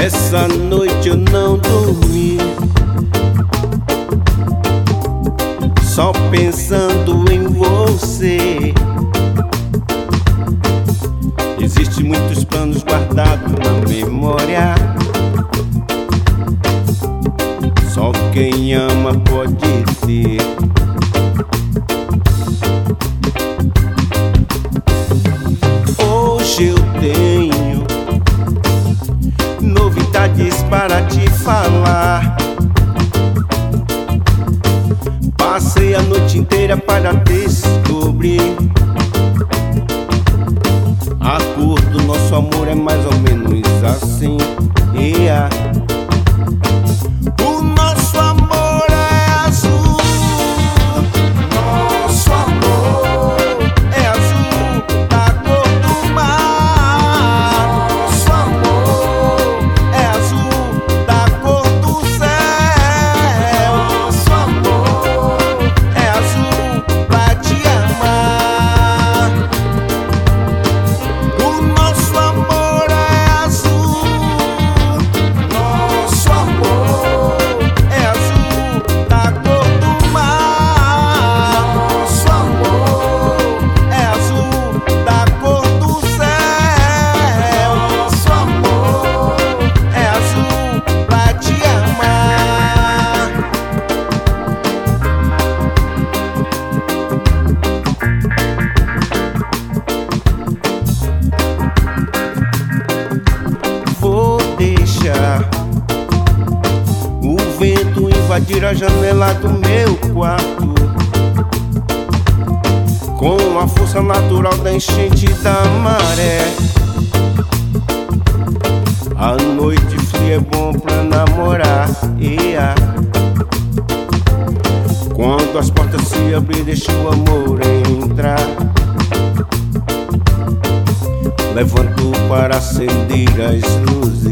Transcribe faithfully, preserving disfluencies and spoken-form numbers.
Essa noite eu não dormi, só pensando em você. Existem muitos planos guardados na memória, só quem ama pode ter. Hoje eu tenho novidades para te falar. Passei a noite inteira para descobrir. A cor do nosso amor é mais ou menos assim. Yeah. O nosso amor é azul. Nosso amor é azul da cor do mar. Nosso amor é azul da cor do céu. Nosso amor é azul pra te amar. O nosso amor é azul. Nosso amor é azul da cor do mar. Nosso amor é azul da cor do céu. Nosso amor é azul pra te amar. Vou deixar o vento invadir a janela do meu quarto, com a força natural da enchente da maré. A noite fria é bom pra namorar. Yeah. Quando as portas se abrirem, deixa o amor entrar. Levanto para acender as luzes.